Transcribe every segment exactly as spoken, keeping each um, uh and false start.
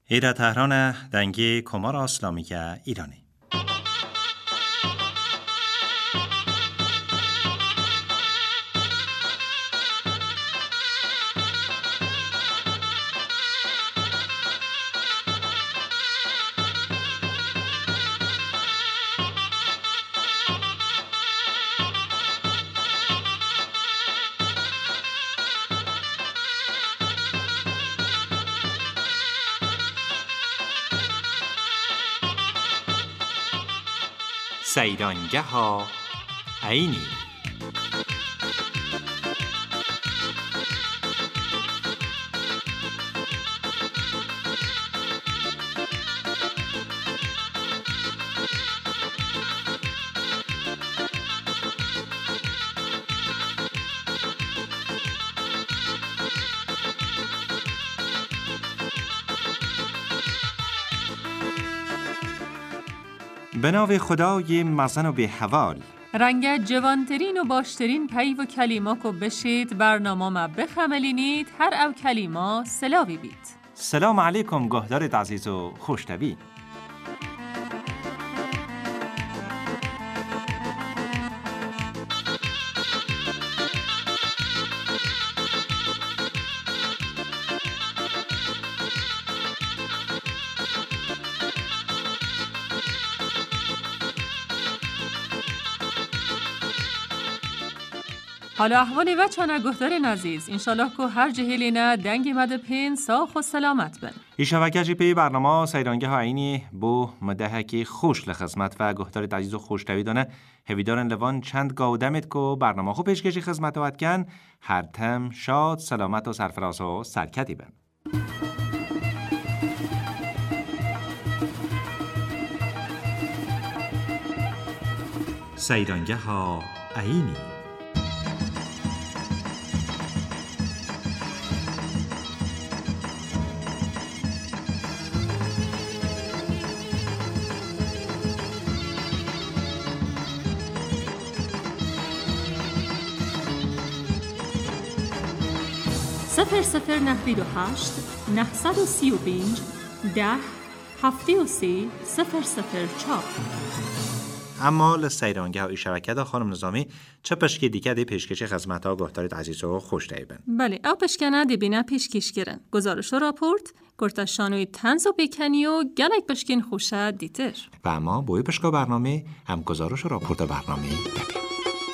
ایرا تهران دنگی کمار اسلامی که ایرانی. سیرانگه ها عینی. به نام خدای مزن و به حوال. رنگ جوانترین و باشترین پی و کلیما کو بشید برنامه ما بخملینید هر او کلیما سلاوی بید. سلام علیکم گهدارت عزیز و خوشتوی. حالا احوالی و چانه گهدار نزیز انشالله که هر جهیلینا دنگی مده پین ساخ و سلامت بن. ایشوکه جی پی برنامه سیرانگه ها عینی بو مدهکی خوش لخدمت و گهدار عزیز و خوشتوی دانه هویدارن لوان چند گودمت که برنامه خو پیشکشی خدمت وات کن هر تم شاد سلامت و سرفراز و سرکتی بن. سیرانگه ها عینی. صفر صفر نهبید و هشت نهصد و سی و پنج ده هفته و سی صفر صفر چهار. اما لسیرانگه ها ای شبکه دا خانم نظامی چه پشکی دیگه دی پیشکشی خدمت ها گهدارت عزیز و خوشتوی بن. بله او پشکنه دی بینه پیشکش گرن گزارش و راپورت گرتشانوی تنز و بیکنی و گلک پشکین خوشه دیتر و اما بوی پشکا برنامه هم گزارش و راپورت برنامه ببین.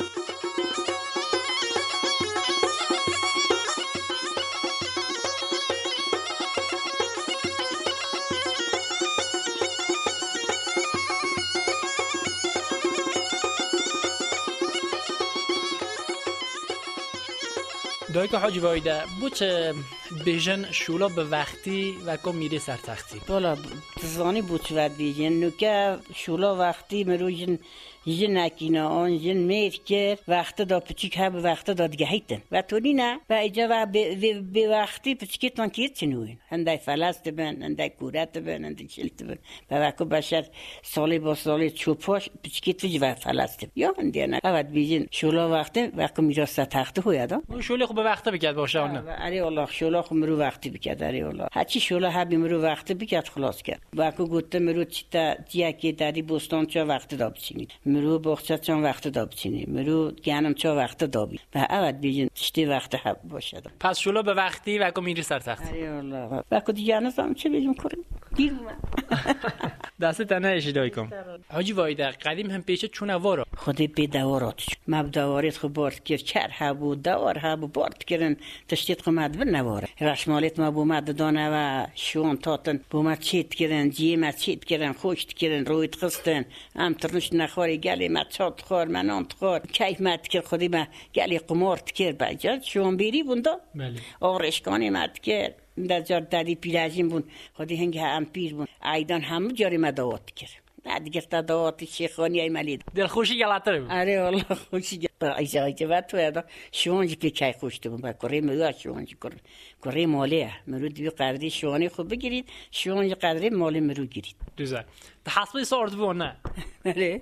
دایک حاجی وایده بود بیژن شولا به وقتی و کو میره سر تختی بالا تزانی بود شود بیژن نوکه شولا وقتی مروجن یه نکینا آن یه میر کرد وقت دا پچیک ها به وقت دا دیگه هیتن و تولی نه و ایجا و به وقتی پچیکتان کیت چنوین هنده فلست بن هنده کورت بن هنده چلت بن و وقت بشر سالی با سالی چوپاش پچیکت وجه و فلست یا هنده نه اوت بیجن شولا وقتی وقت میراسته تخته هویدا شولا خب به وقت بکرد باشه آنه اری الله شولا خب مرو وقتی بکرد اری الله هرچی شولا ها مرو وقتی بکرد خلاص کرد وقت گوته مرو چیتا جیکی داری بوستان چا وقت دا بچینید مرو باخچه چون وقت دا بچینی مرو گنم چون وقت دابی و اول بیجن تشتی وقت حب باشه پس شولا به وقتی و کو میری سر تخت اری الله و کو دیگه نزدم چه بیجم کنم دیر اومد دست تنه اشیدای کم حاجی وایده قدیم هم پیشه چون وارا خودی به دوارات مب دوارت خو بارت کرد چر هبو دوار هبو بارت کردن تشتیت خو مد بن نواره رشمالت ما بو مد دانه و شون تاتن بو مد چیت کردن جی مد چیت کردن خوشت کردن رویت خستن ام ترنش نخوری گلی مد چات خور منان خور کیف مد کرد خودی ما گلی قمارت کرد بجاد شون بیری بوندا بله آرشکانی مد کرد در جار دادی پیراجین بون خودی هنگ هم پیر بون ایدان همه جاری مداوات کرد بعد گفت داوات شیخانی ای ملید دل خوشی گلاتره بود اره والله خوشی با ایجای که بعد تو ادا شونجی که چای خوشته بود با کره مرو شونجی کره کره مالیه مرو دیو قدری شونی خوب بگیرید شونجی قدری مالی مرو گیرید دوزه ده حسبی سارد بونه اره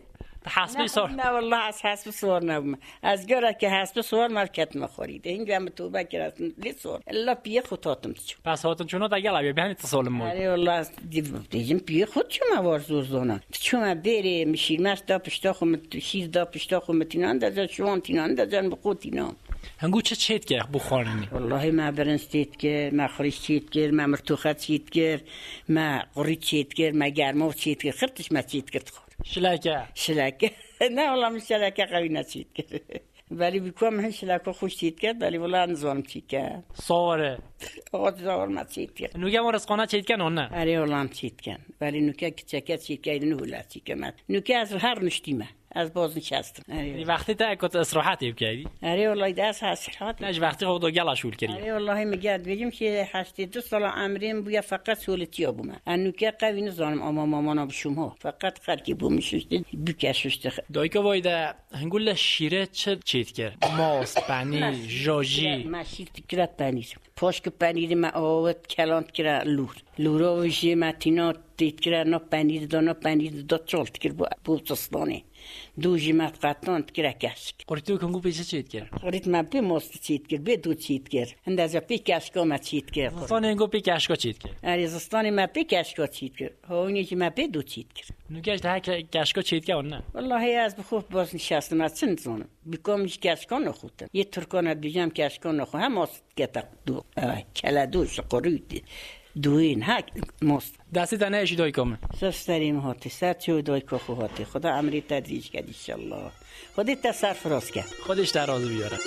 حسبی سوال نه والله از حسب سوال نبوم از گره که حسب سوال مرکت مخورید اینجا هم توبه کردن لیسور الا پیه خودتاتم چون پس هاتون چونو تا گلا بیا اتصال مو آره والله دیدیم پیه خود چون وار زور زونا چون بره میشیر ماست دا پشتا خو شیر دا پشتا خو متینان دا شوان تینان دا جن بقوتینا هنگو چه چیت که بخورنی والله ما برنستید که ما خریش چیت که ما مرتوخات چیت که ما قری چیت که ما گرما چیت که خرتش ما چیت که خور شلکه شلکه نه والله من شلکه قوی نچیت که ولی بیکوام من شلکه خوش چیت کرد ولی والله نزانم چیت کرد سواره آقا زاور ما چیت کرد نوگه ما رسقانه چیت کن نه آره والله هم چیت کرد ولی نوکه کچکه چیت کرد نهولا چیت کرد نوکه از هر نشتیمه از باز نشستم آره وقتی تا کت استراحتی بکردی آره والله دست استراحت نه وقتی خود دو گلا شول کردی آره والله میگه بگیم که هشتاد دو سال عمریم بویا فقط سولتیا بوم انوکه قوی نزانم اما مامانا بشوم فقط خرکی بومشت بکششت دایی که وایده هنگول شیره چه چیت کرد ماست پنیر جاجی ما شیر تکرات پنیر پاشک پنیر ما آوت کلانت کرا لور لورا وجه متینا تیت کرا نا پنیر دانا پنیر دا چالت کر بو تستانه دو جیمت قطعان کرا کشک قریتو کنگو پیچه چیت کرد قریت ما پی ماست چیت کرد به دو چیت کرد اندازه پی کشکا ما چیت کرد زستان هنگو پی کشکا چیت کرد آره زستان ما پی کشکا چیت کرد هاونی که ما پی دو چیت کرد نوگهش ده کشکا چیت کرد نه والله از بخوف باز نشستم از چند زانم بیکامش کشکا نخوتم یه ترکانت بیجم کشکا نخو هم ماست گتا دو کلا دوش قرید دوین ها ماست دستی تنه اشی دایی کامه سستریم هاتی سر چه دایی که خو هاتی خدا عمری تدریج کرد انشالله خودی تصرف راست کرد خودش در رازو بیاره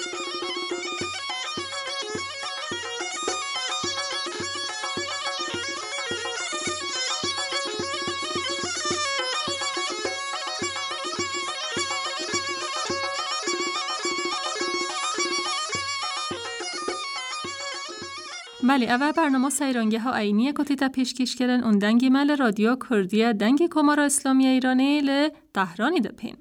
بله اول برنامه سیرانگه ها اینیه که تا پیشکش کردن اون دنگی مل رادیو کردیه دنگی کمارا اسلامی ایرانی ل تهرانی دپین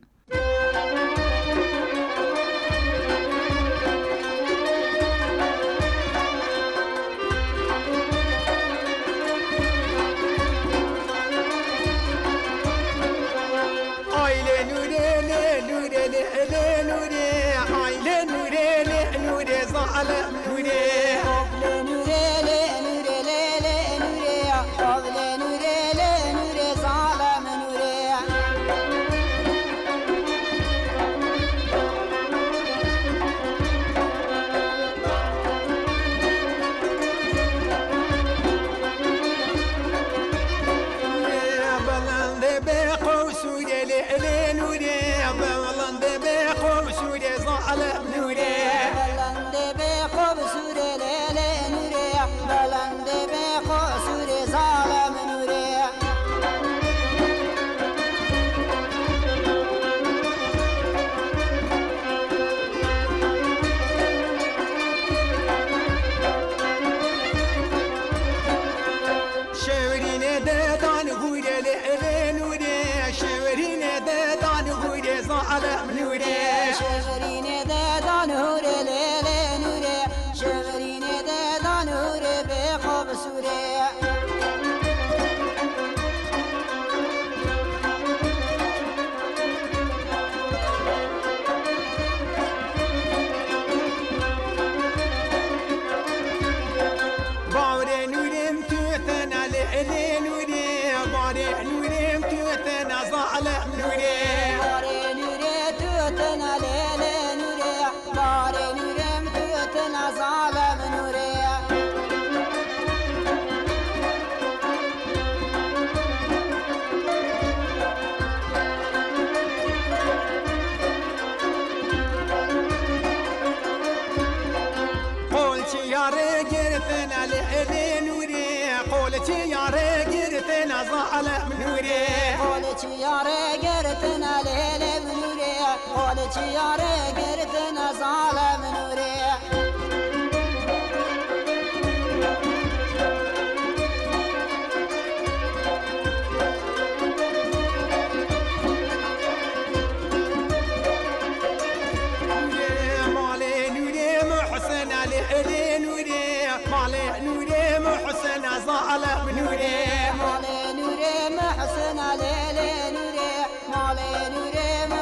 مال نور محسن علي نور مال نور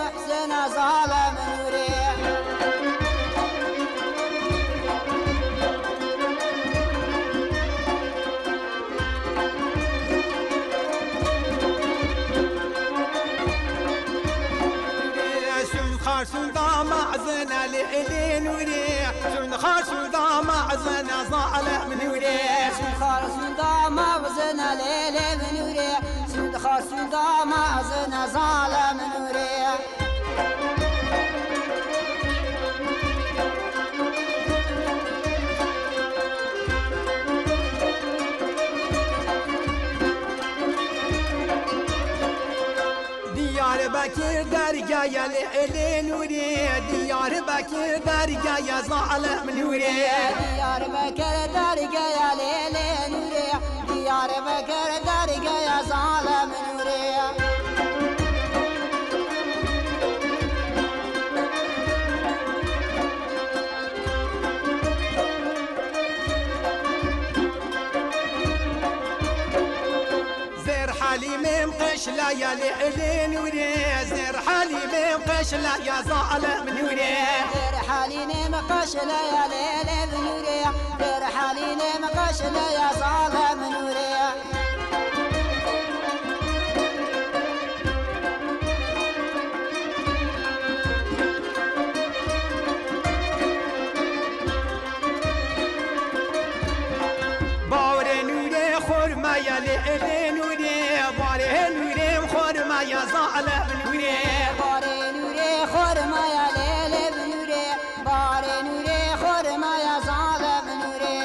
ليلي نوري شون خاش وداما عزنا ظالم نوري شون خاش وداما عزنا ليلي نوري شون خاش وداما عزنا ظالم نوري ديار بكر درجة ليلي نوري ديار بكر درجة يا ظالم نوري ديار بكر درجة يا ليلي نوري ديار بكر درجة يا ظالم نوري حليم قشلا يا ليلي نوري زير حليم قشلا يا ظالم نوري زير حليم قشلا يا ليلي نوري زير حليم قشلا يا ظالم نوري باور نوري خرما يا ليلي نوري باره نوري خرما يا ظالم نوري باره نوري خرما يا ليلي نوري باره نوري خرما يا ظالم نوري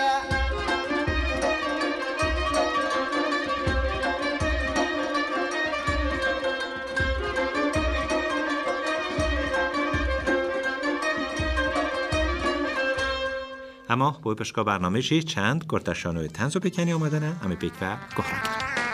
اما بوی پشکا برنامه چی چند گرتشانوی تنزو بکنی آمدنه امی بیک و گهران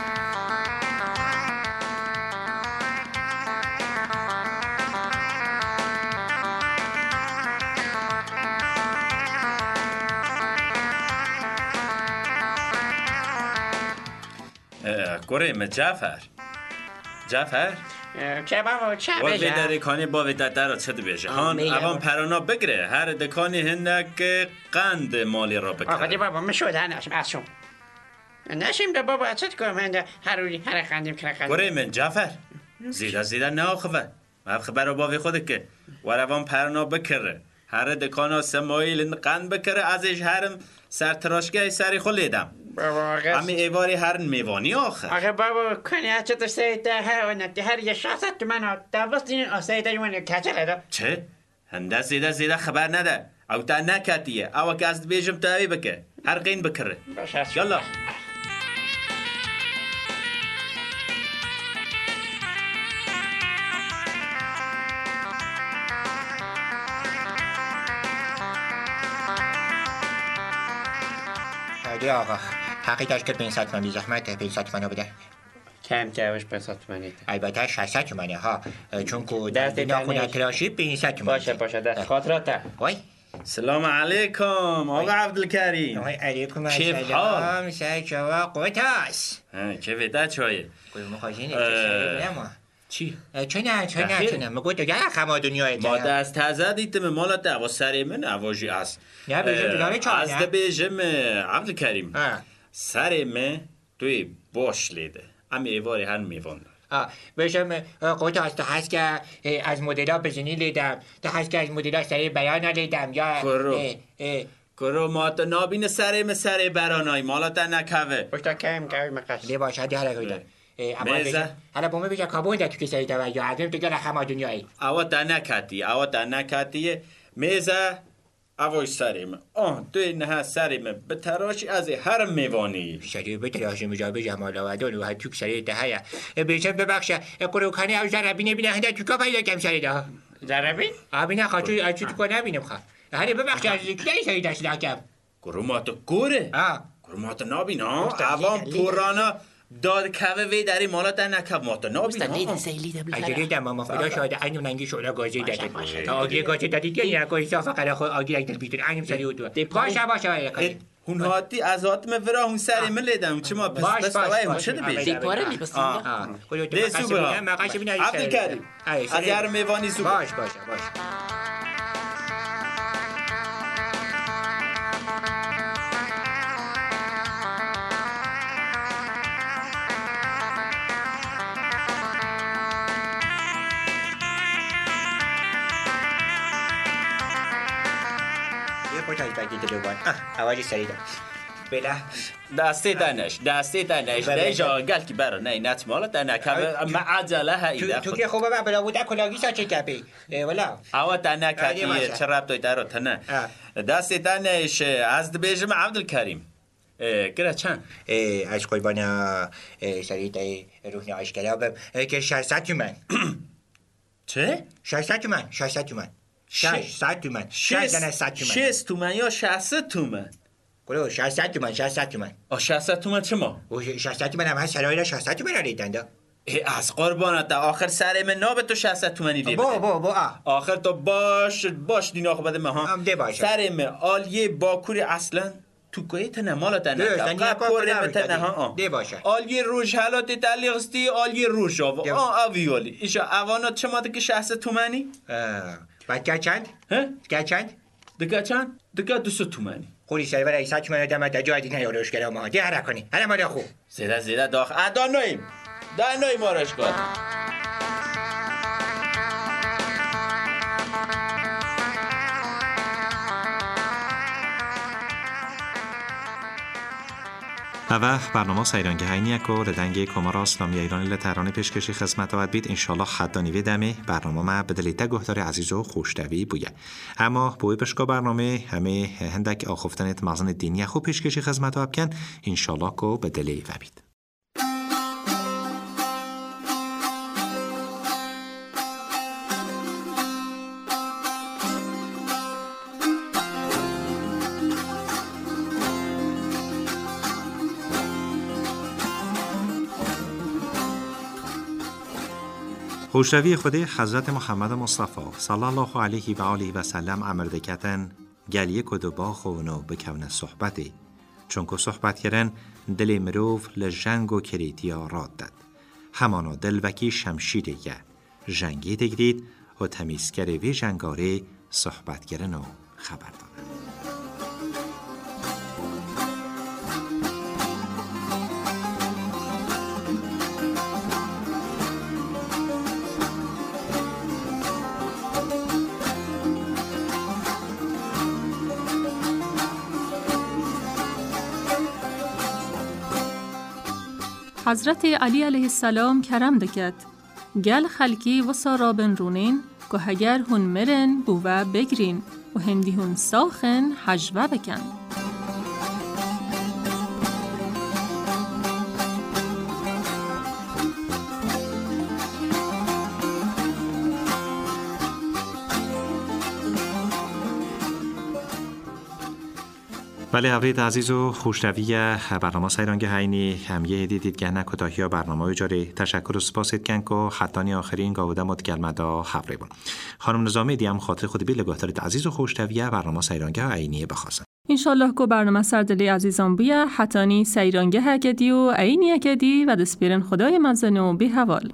گریم جعفر جعفر چه بابا چه و بجه به دکانی با وی در چه بشه هان اوان پرانا بگره هر دکانی هنک قند مالی را بکره آقا دی بابا مشود هنشم از شما نشیم ده بابا چه کنم هنده هر روی هر خندیم که خندیم گریم جعفر زیده زیده نه آخوه ما خبر با وی خود که و اوان پرانا بکره هر دکانا سمایل قند بکره ازش هرم سرتراشگاه سری خود لیدم امی ایواری هر میوانی آخه آخه بابا کنی ها چطور سیده ها و نتی هر یه شخصت تو من ها دوست این آسایده یون کچه لیده چه؟ هنده زیده زیده خبر نده او تا نکتیه او که از بیجم تاوی بکه هر قین بکره یالا دی آقا حقیقتش که پانصد تومانی زحمت پانصد تومانی بده کم جوش پانصد تومانی البته شصت تومانی ها چون که دست ناخونه تراشی پانصد تومانی باشه باشه دست خاطرات وای سلام علیکم آقا عبدالکریم وای علیکم کیف السلام سعی جوا قوتاس چه ویده چایه گویم خواهی نکشه چی؟ چه نه چه نه چه نه مگو دیگه خما دنیای ما دست تازه دیتم مالا دعوا سری من نواجی است نه بیجم دیگه چه از ده بیجم عبدالکریم سری من توی باش لیده امی ایواری هر میوان آه بیجم قوتاس ده هست که از مدلا بزنی لیدم ده هست که از مدلا سری بیان لیدم یا کرو کرو ما تا نابین سری من سری برانای مالا تا نکوه باشتا کم کمی مقصد لی باشه دی حالا گویدم میزه حالا بومه بگه کابون ده تو کسی ده یا عدم دیگه رخما دنیایی اوا تا نکتی اوا تا نکتیه میزه اوش سریم آه دوی نه سریم به تراشی از هر میوانی سری به تراشی مجابه جمال آودان و هتوک سری ده هیا بیشم ببخشه قروکانی او زربی نبینه هنده تو کا پیدا کم سری ده زربی؟ آبی نه خواهد تو تو تو نبینم خواه هنده ببخشه از کلی سری داشت لکم گروماتو گوره آه گروماتو نابین ها اوان پورانا داد کوه وی داری مالا در نکب ماتا نابین ها اگه دم ما فدا شاده اینو ننگی شولا گازی داده تا آگی گازی دادید که یه گازی صافه قرار خود آگی یک دل بیتون اینم سری او دو باشه باشه هون هاتی از هاتم ورا هون سری من لیدم چه ما پس پس دوای هون چه دبیش دیپاره میبستیم ده سوبه ها عبدالکریم از هر میوانی سوبه باش باشه باش خود از بگید دوبان آه آواجی سریع دار بله دستی دنش دستی دنش دیجا گل کی برا نه نت مالا دنه که ما عجله هایی تو که خوبه بلا بوده کلاگی ساچه کپی ولا اوا دنه که چه ربط داره تنه دستی دنش از بیجم عبدالکریم گره چند از قربان سریع دای روح نعاش کلابم که ششصد تومن چه؟ ششصد تومن ششصد تومن ششصد تومن ششصد تومن ششصد تومن یا ششصد تومن کلو ششصد تومن ششصد تومن آه ششصد تومن چه ما؟ ششصد تومن هم هست سرایی را ششصد تومن را ریدن از قربانت آخر سر من نابه تو ششصد تومنی دی با با با آخر تو باش باش دین آخر بده مها ده باشه سر من آلیه باکوری اصلا تو کوی تنه مالا تنه قبور متنه ها ده باشه آلیه روش حالات دلیغستی آلیه روش آو آه آویولی ایشا اوانات چه ماده که ششصد تومنی؟ بعد چند؟ که چند؟ دگه چند؟ دگه دوست تومنی خوری سری برای ایسا تومنی دمت در جای دیگه یاروش کرده ما دی هره کنی هره ماده خوب زیده زیده داخل دانویم دانویم آرش کن و برنامه سیرانگه هینیه که لدنگ کمارا اسلامی ایران لتران پیشکشی خدمت آود بید انشالله حدانیوی دمه برنامه ما بدلیته گهدار عزیز و خوشتوی بویه اما بوی بشکا برنامه همه هندک آخفتنت مغزن دینی خوب پیشکشی خدمت آب کن انشالله که بدلی و بید خوشتوی خود حضرت محمد مصطفی صلی الله علیه و آله و سلم امرده کتن گلیه کدو با خونو بکون صحبتی چون که صحبت کردن دل مروف لجنگ و کریتیا راد داد همانا دل وکی شمشیره یه جنگی دگرید و تمیزگر وی جنگاره صحبت کردن و خبر دادن حضرت علی علیه السلام کرم دکت گل خلکی و سارابن رونین که هگر هون مرن بوه بگرین و هندی هون ساخن حجوه بکن بله حضرت عزیز و خوشتوی برنامه سیرانگه هینی هم یه دیدید گنه کتاهی ها برنامه جاری تشکر و سپاسید کن که حتانی آخرین گاوده مدگلمدا خبری بون خانم نظامی دیم خاطر خود بی لگاهتارت عزیز و خوشتوی برنامه سیرانگه هینی بخواستن انشالله که برنامه سردلی عزیزان بویا حتانی سیرانگه هکدی و عینی هکدی و دسپیرن خدای مزنو بی حوال